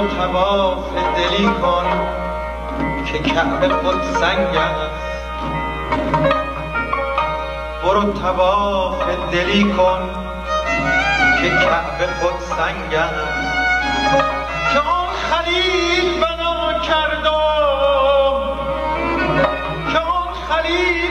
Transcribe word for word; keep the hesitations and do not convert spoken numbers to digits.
طواف دلی کن که کعبه خود سنگ است. برو طواف دلی کن که کعبه خود سنگ است. که آن خلیل بنا کردم، که آن خلیل